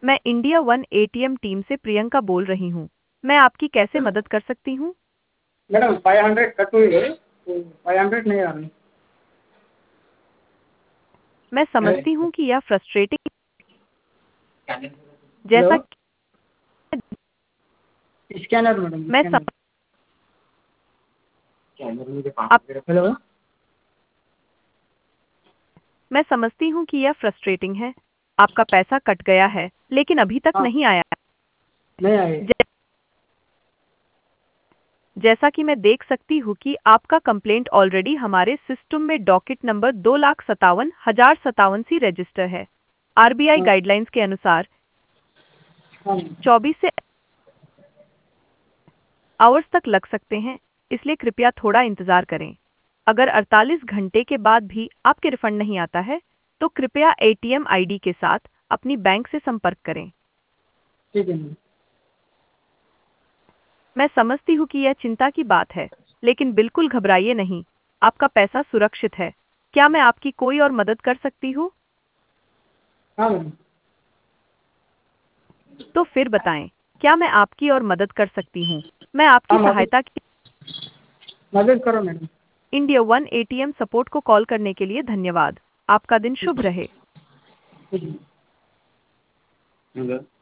मैं India one ATM team से प्रियंका बोल रही हूँ। मैं आपकी कैसे मदद कर सकती हूँ? मैडम 500 कट हुई है तो 500 नहीं आ रही। मैं समझती हूँ कि यह फ्रस्ट्रेटिंग जैसा हेलो, कि स्कैनर मैडम, मैं सम, स्कैनर। आप, हेलो। मैं समझती हूँ कि यह फ्रस्ट्रेटिंग है। आपका पैसा कट गया है, लेकिन अभी तक हाँ, नहीं आया। नहीं आई। जै- जैसा कि मैं देख सकती हूँ कि आपका कंप्लेंट ऑलरेडी हमारे सिस्टम में डॉकेट नंबर 2,57,057 सी रजिस्टर है। आरबीआई हाँ, गाइडलाइंस के अनुसार हाँ, 24 से आवर्स तक लग सकते हैं, इसलिए कृपया थोड़ा इंतजार करें। अगर 48 घंटे के बाद भी आपके रिफंड नहीं आता है, तो कृपया एटीएम आईडी के साथ अपनी बैंक से संपर्क करें। ठीक है मैडम। मैं समझती हूँ कि यह चिंता की बात है, लेकिन बिल्कुल घबराइए नहीं। आपका पैसा सुरक्षित है। क्या मैं आपकी कोई और मदद कर सकती हूँ? हाँ मैडम। तो फिर बताएं, क्या मैं आपकी और मदद कर सकती हूँ? मैं आपकी हाँ, मदद सहायता की मदद करो madam. India one ATM support को कॉल करने के लिए धन्यवाद। आपका दिन शुभ रहे। ठीक है।